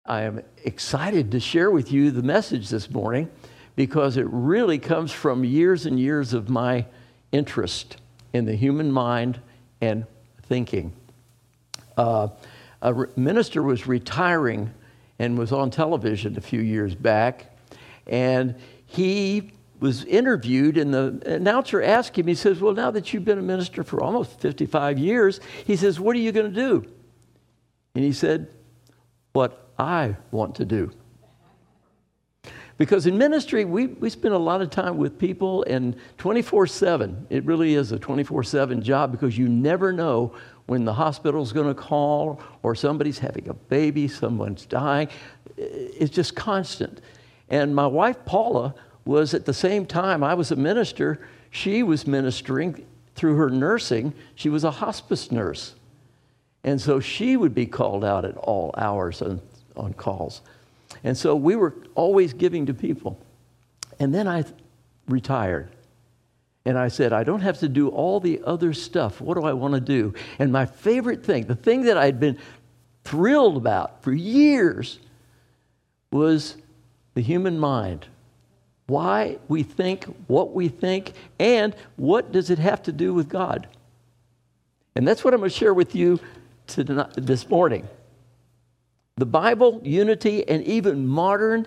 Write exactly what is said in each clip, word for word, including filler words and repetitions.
I am excited to share with you the message this morning because it really comes from years and years of my interest in the human mind and thinking. Uh, a re- minister was retiring and was on television a few years back, and he was interviewed, and the announcer asked him, he says, well, now that you've been a minister for almost fifty-five years, he says, what are you going to do? And he said, what I want to do. Because in ministry, we, we spend a lot of time with people, and twenty-four seven, it really is a twenty-four seven job, because you never know when the hospital's going to call, or somebody's having a baby, someone's dying. It's just constant. And my wife, Paula, was at the same time I was a minister, she was ministering through her nursing. She was a hospice nurse. And so she would be called out at all hours on, on calls. And so we were always giving to people. And then I retired. And I said, I don't have to do all the other stuff. What do I want to do? And my favorite thing, the thing that I'd been thrilled about for years, was the human mind. Why we think what we think, and what does it have to do with God? And that's what I'm going to share with you tonight, this morning. The Bible, unity, and even modern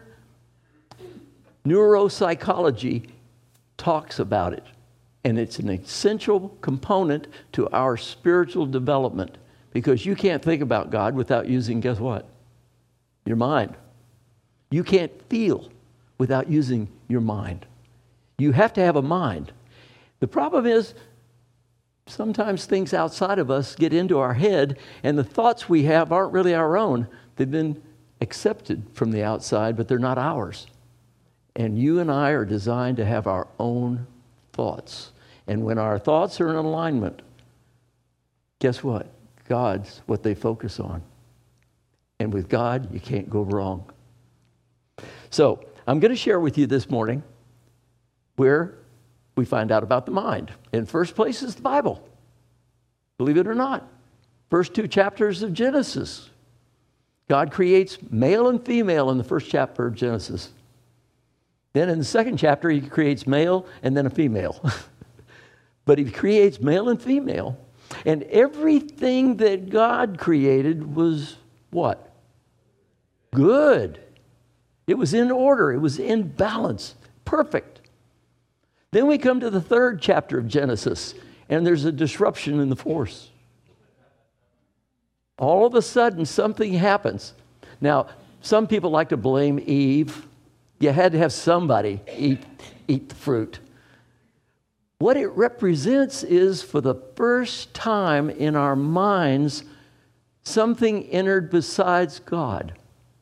neuropsychology talks about it. And it's an essential component to our spiritual development, because you can't think about God without using, guess what? Your mind. You can't feel without using your mind. You have to have a mind. The problem is, sometimes things outside of us get into our head, and the thoughts we have aren't really our own. They've been accepted from the outside, but they're not ours. And you and I are designed to have our own thoughts. And when our thoughts are in alignment, guess what? God's what they focus on. And with God, you can't go wrong. So, I'm going to share with you this morning where we find out about the mind. In first place is the Bible. Believe it or not. First two chapters of Genesis. God creates male and female in the first chapter of Genesis. Then in the second chapter, he creates male and then a female. But he creates male and female. And everything that God created was what? Good. It was in order. It was in balance. Perfect. Then we come to the third chapter of Genesis, and there's a disruption in the force. All of a sudden, something happens. Now, some people like to blame Eve. You had to have somebody eat, eat the fruit. What it represents is, for the first time in our minds, something entered besides God.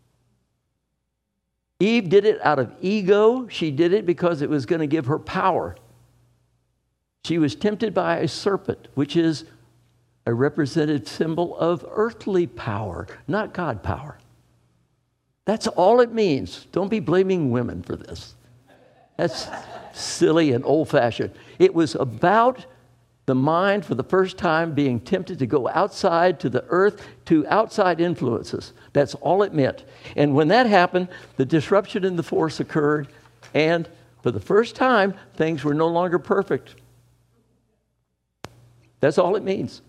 Eve did it out of ego. She did it because it was going to give her power. She was tempted by a serpent, which is a representative symbol of earthly power, not God power. That's all it means. Don't be blaming women for this. That's silly and old-fashioned. It was about the mind, for the first time, being tempted to go outside to the earth, to outside influences. That's all it meant. And when that happened, the disruption in the force occurred, and for the first time, things were no longer perfect. That's all it means.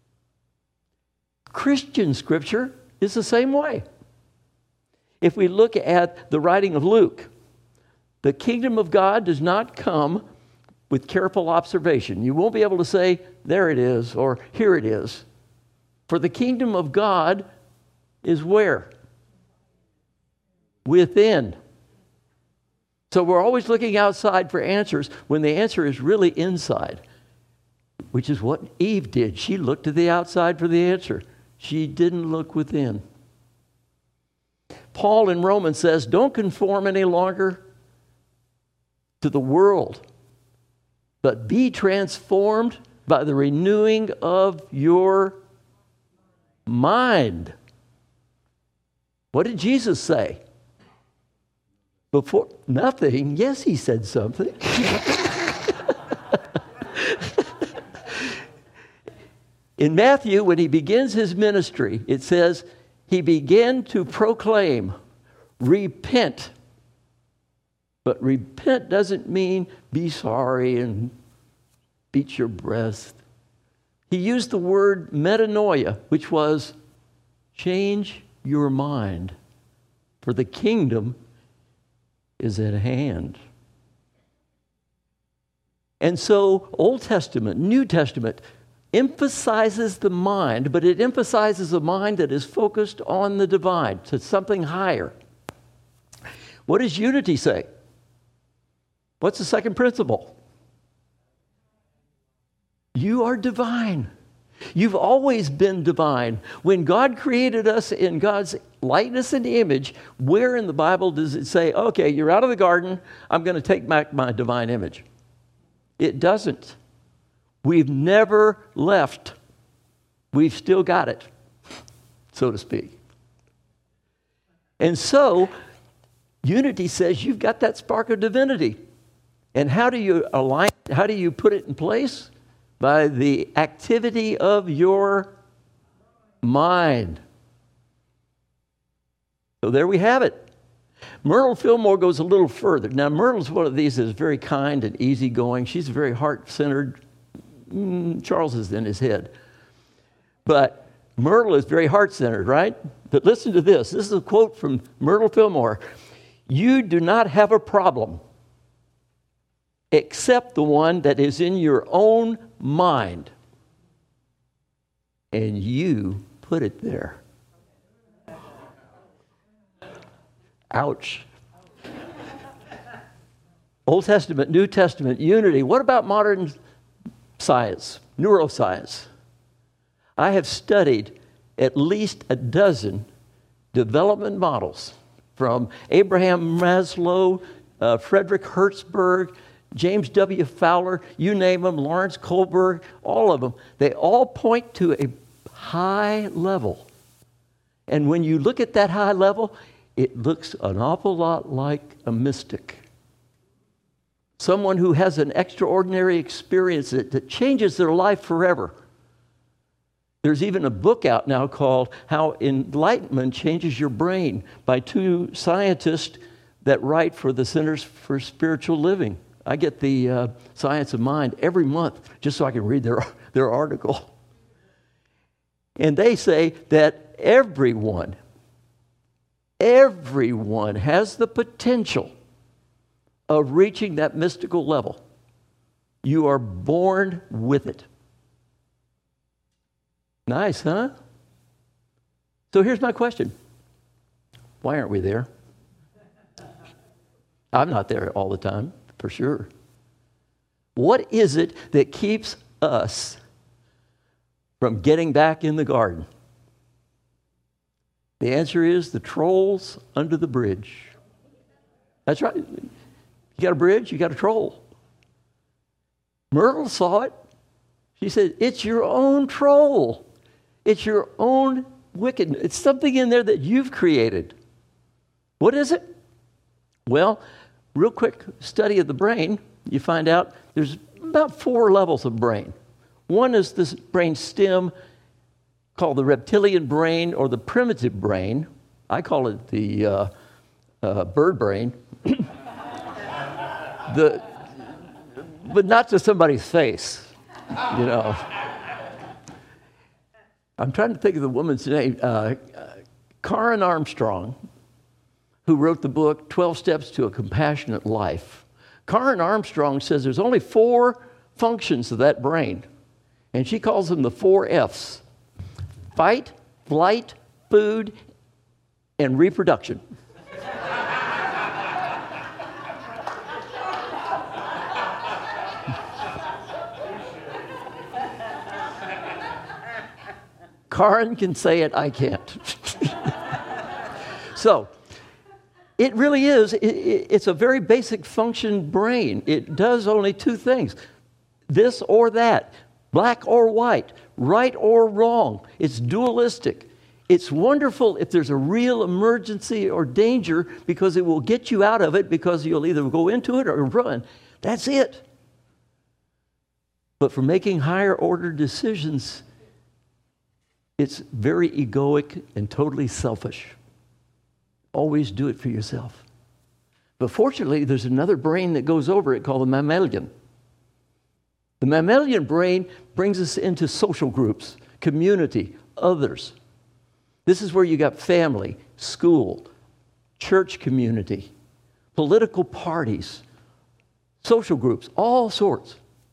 Christian scripture is the same way. If we look at the writing of Luke, the kingdom of God does not come with careful observation. You won't be able to say, there it is, or here it is. For the kingdom of God is where? Within. So we're always looking outside for answers when the answer is really inside, which is what Eve did. She looked to the outside for the answer. She didn't look within. Paul in Romans says, don't conform any longer to the world, but be transformed by the renewing of your mind. What did Jesus say? Before nothing. Yes, he said something. In Matthew, when he begins his ministry, it says he began to proclaim, repent. But repent doesn't mean be sorry and beat your breast. He used the word metanoia, which was change your mind, for the kingdom is at hand. And so Old Testament, New Testament emphasizes the mind, but it emphasizes a mind that is focused on the divine, to something higher. What does unity say? What's the second principle? You are divine. You've always been divine. When God created us in God's likeness and image, where in the Bible does it say, okay, you're out of the garden, I'm going to take back my divine image? It doesn't. We've never left. We've still got it, so to speak. And so, unity says you've got that spark of divinity. And how do you align, how do you put it in place? By the activity of your mind. So there we have it. Myrtle Fillmore goes a little further. Now, Myrtle's one of these that's very kind and easygoing. She's very heart-centered. Mm, Charles is in his head. But Myrtle is very heart-centered, right? But listen to this. This is a quote from Myrtle Fillmore. You do not have a problem except the one that is in your own mind. And you put it there. Ouch. Old Testament, New Testament, unity. What about modern science, neuroscience? I have studied at least a dozen development models from Abraham Maslow, uh, Frederick Hertzberg, James W. Fowler, you name them, Lawrence Kohlberg, all of them. They all point to a high level. And when you look at that high level, it looks an awful lot like a mystic. Someone who has an extraordinary experience that, that changes their life forever. There's even a book out now called How Enlightenment Changes Your Brain by two scientists that write for the Centers for Spiritual Living. I get the uh, Science of Mind every month just so I can read their, their article. And they say that everyone, everyone has the potential of reaching that mystical level. You are born with it. Nice, huh? So here's my question. Why aren't we there? I'm not there all the time. For sure. What is it that keeps us from getting back in the garden? The answer is the trolls under the bridge. That's right. You got a bridge, you got a troll. Myrtle saw it. She said, it's your own troll. It's your own wickedness. It's something in there that you've created. What is it? Well, real quick study of the brain, you find out there's about four levels of brain. One is this brain stem called the reptilian brain or the primitive brain. I call it the uh, uh, bird brain. the, but not to somebody's face, you know. I'm trying to think of the woman's name. Uh, Karen Armstrong, who wrote the book, twelve Steps to a Compassionate Life. Karen Armstrong says there's only four functions of that brain, and she calls them the four F's. Fight, flight, food, and reproduction. Karen can say it, I can't. So, it really is, it, it, it's a very basic function brain. It does only two things, this or that, black or white, right or wrong. It's dualistic. It's wonderful if there's a real emergency or danger because it will get you out of it because you'll either go into it or run. That's it. But for making higher order decisions, It's very egoic and totally selfish. Always do it for yourself. But fortunately, there's another brain that goes over it called the mammalian. The mammalian brain brings us into social groups, community, others. This is where you got family, school, church community, political parties, social groups, all sorts.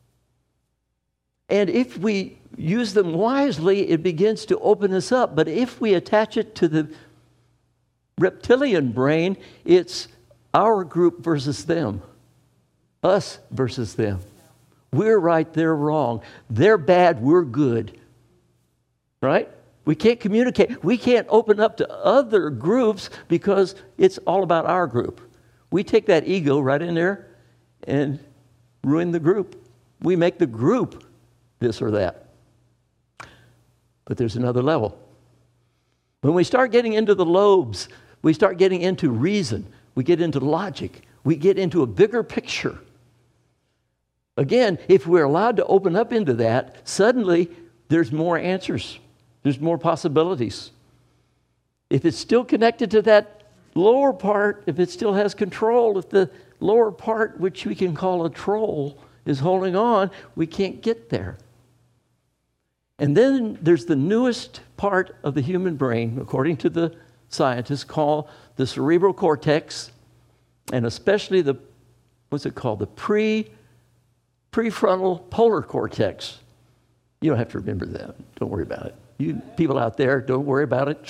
And if we use them wisely, it begins to open us up. But if we attach it to the reptilian brain, it's our group versus them, us versus them. We're right, they're wrong. They're bad, we're good. Right? We can't communicate. We can't open up to other groups because it's all about our group. We take that ego right in there and ruin the group. We make the group this or that. But there's another level. When we start getting into the lobes, we start getting into reason. We get into logic. We get into a bigger picture. Again, if we're allowed to open up into that, suddenly there's more answers. There's more possibilities. If it's still connected to that lower part, if it still has control, if the lower part, which we can call a troll, is holding on, we can't get there. And then there's the newest part of the human brain, according to the scientists, called the cerebral cortex, and especially the, what's it called, the pre, prefrontal polar cortex. You don't have to remember that. Don't worry about it. You people out there, don't worry about it.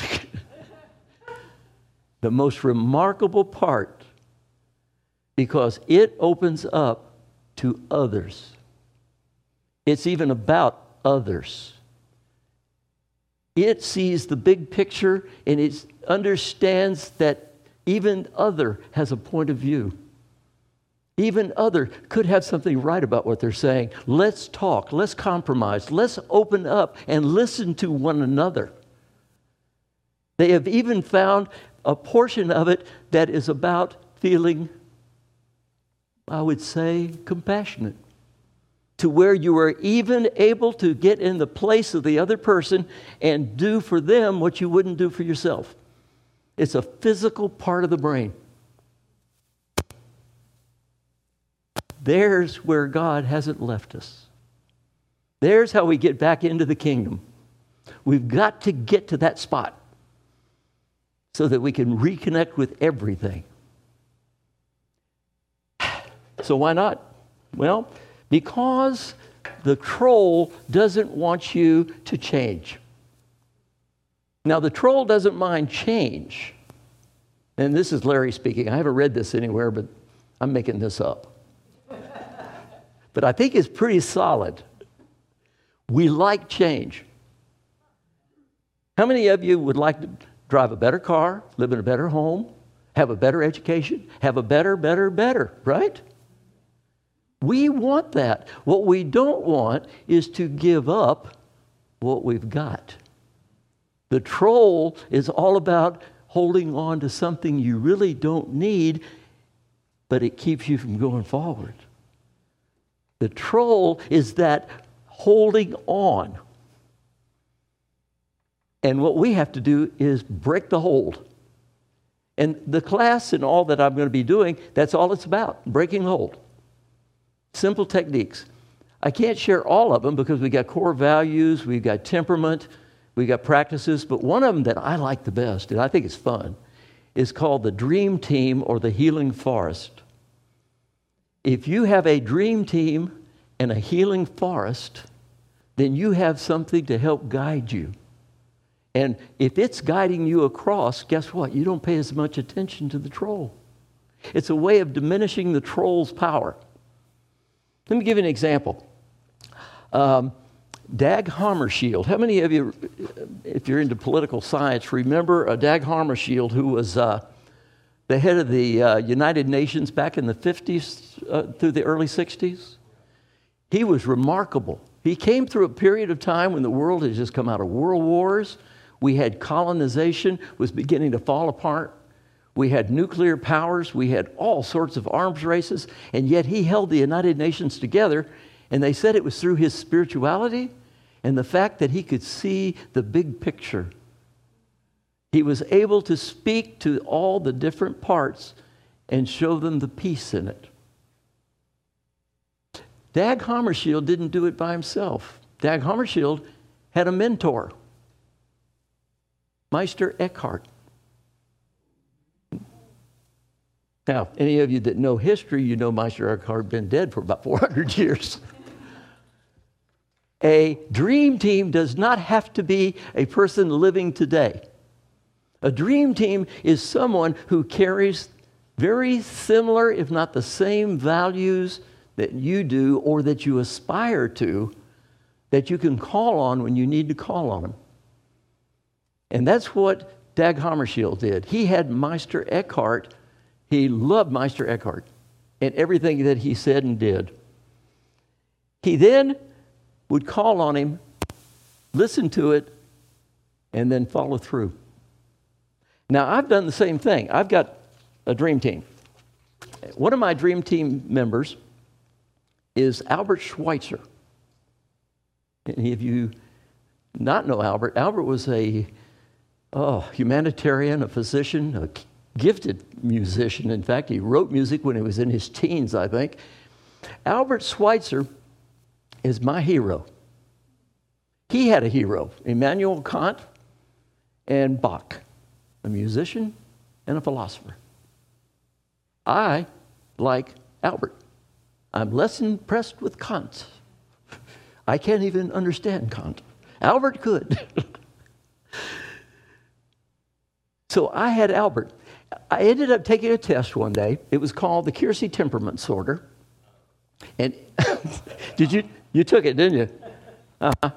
The most remarkable part, because it opens up to others. It's even about others. It sees the big picture and it understands that even other has a point of view. Even other could have something right about what they're saying. Let's talk. Let's compromise. Let's open up and listen to one another. They have even found a portion of it that is about feeling, I would say, compassionate. To where you are even able to get in the place of the other person and do for them what you wouldn't do for yourself. It's a physical part of the brain. There's where God hasn't left us. There's how we get back into the kingdom. We've got to get to that spot so that we can reconnect with everything. So why not? Well, because the troll doesn't want you to change. Now, the troll doesn't mind change. And this is Larry speaking. I haven't read this anywhere, but I'm making this up. But I think it's pretty solid. We like change. How many of you would like to drive a better car, live in a better home, have a better education, have a better, better, better, right? We want that. What we don't want is to give up what we've got. The troll is all about holding on to something you really don't need, but it keeps you from going forward. The troll is that holding on. And what we have to do is break the hold. And the class and all that I'm going to be doing, that's all it's about, breaking hold. Simple techniques. I can't share all of them because we got core values, we've got temperament, we've got practices, but one of them that I like the best, and I think it's fun, is called the Dream Team or the Healing Forest. If you have a dream team and a healing forest, then you have something to help guide you. And if it's guiding you across, guess what? You don't pay as much attention to the troll. It's a way of diminishing the troll's power. Let me give you an example. Um, Dag Hammarskjöld. How many of you, if you're into political science, remember uh, Dag Hammarskjöld, who was uh, the head of the uh, United Nations back in the fifties uh, through the early sixties? He was remarkable. He came through a period of time when the world had just come out of world wars. We had colonization was beginning to fall apart. We had nuclear powers. We had all sorts of arms races. And yet he held the United Nations together. And they said it was through his spirituality And the fact that he could see the big picture, he was able to speak to all the different parts and show them the peace in it. Dag Hammarskjöld didn't do it by himself. Dag Hammarskjöld had a mentor, Meister Eckhart. Now, any of you that know history, you know Meister Eckhart had been dead for about four hundred years. A dream team does not have to be a person living today. A dream team is someone who carries very similar, if not the same values that you do or that you aspire to, that you can call on when you need to call on them. And that's what Dag Hammarskjöld did. He had Meister Eckhart. He loved Meister Eckhart and everything that he said and did. He then would call on him, listen to it, and then follow through. Now, I've done the same thing. I've got a dream team. One of my dream team members is Albert Schweitzer. Any of you not know Albert? Albert was a oh, humanitarian, a physician, a gifted musician. In fact, he wrote music when he was in his teens, I think. Albert Schweitzer is my hero. He had a hero, Immanuel Kant and Bach, a musician and a philosopher. I like Albert. I'm less impressed with Kant. I can't even understand Kant. Albert could. So I had Albert. I ended up taking a test one day. It was called the Keirsey Temperament Sorter. And did you, you took it, didn't you? Uh-huh.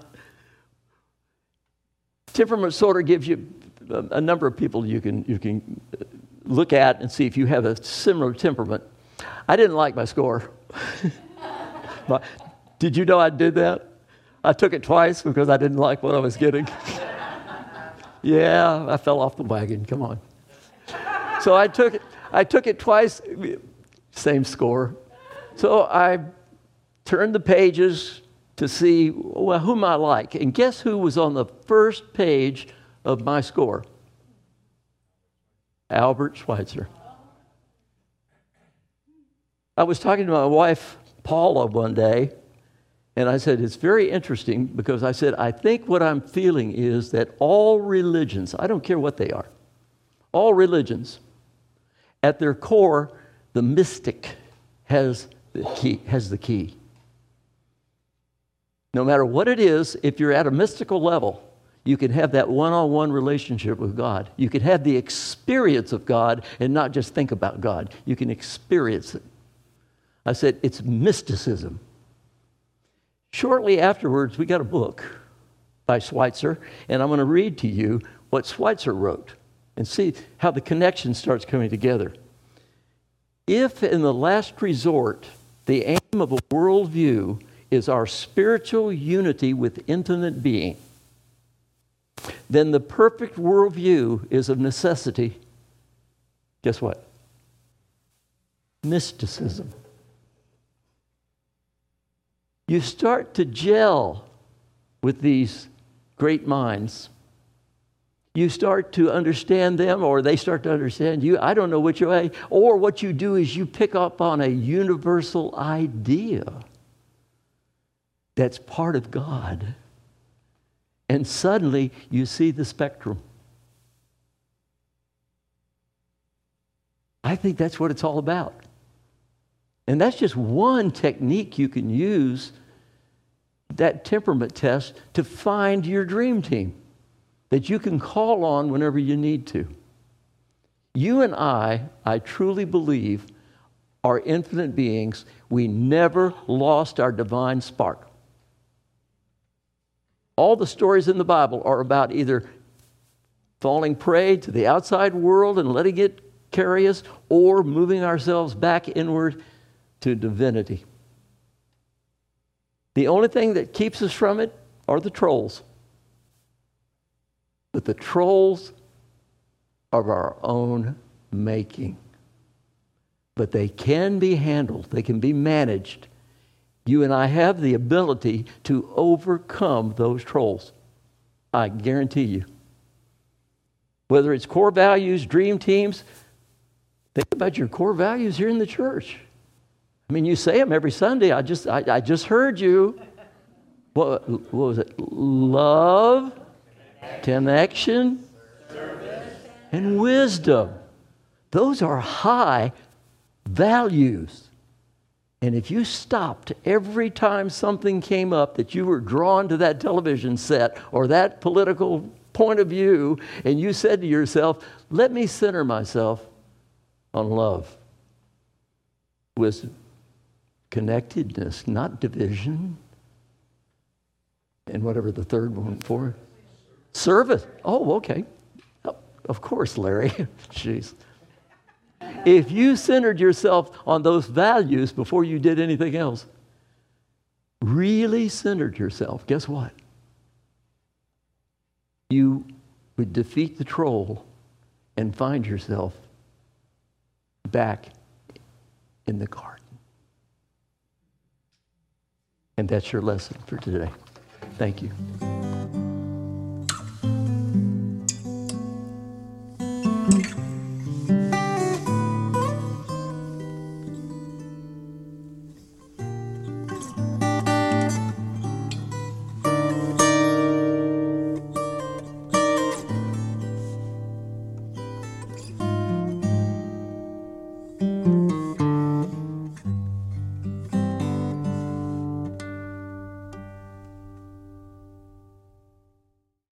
Temperament Sorter gives you a, a number of people you can, you can look at and see if you have a similar temperament. I didn't like my score. But did you know I did that? I took it twice because I didn't like what I was getting. Yeah, I fell off the wagon. Come on. So I took it. I took it twice. Same score. So I turned the pages to see, well, whom I like. And guess who was on the first page of my score? Albert Schweitzer. I was talking to my wife, Paula, one day, and I said, it's very interesting because I said, I think what I'm feeling is that all religions, I don't care what they are, all religions, at their core, the mystic has the key. Has the key. No matter what it is, if you're at a mystical level, you can have that one-on-one relationship with God. You can have the experience of God and not just think about God. You can experience it. I said, it's mysticism. Shortly afterwards, we got a book by Schweitzer, and I'm going to read to you what Schweitzer wrote and see how the connection starts coming together. If in the last resort, the aim of a worldview is our spiritual unity with infinite being, then the perfect worldview is of necessity, guess what? Mysticism. You start to gel with these great minds. You start to understand them, or they start to understand you. I don't know which way. Or what you do is you pick up on a universal idea that's part of God. And suddenly you see the spectrum. I think that's what it's all about. And that's just one technique you can use, that temperament test, to find your dream team that you can call on whenever you need to. You and I, I truly believe, are infinite beings. We never lost our divine spark. All the stories in the Bible are about either falling prey to the outside world and letting it carry us, or moving ourselves back inward to divinity. The only thing that keeps us from it are the trolls. But the trolls are of our own making. But they can be handled. They can be managed. You and I have the ability to overcome those trolls. I guarantee you. Whether it's core values, dream teams, think about your core values here in the church. I mean, you say them every Sunday. I just, I, I just heard you. What, what was it? Love, connection, and wisdom. Those are high values. And if you stopped every time something came up that you were drawn to that television set or that political point of view, and you said to yourself, let me center myself on love, wisdom, connectedness, not division, and whatever the third one for. Service. Oh, okay. Of course, Larry. Jeez. If you centered yourself on those values before you did anything else, really centered yourself, guess what? You would defeat the troll and find yourself back in the garden. And that's your lesson for today. Thank you.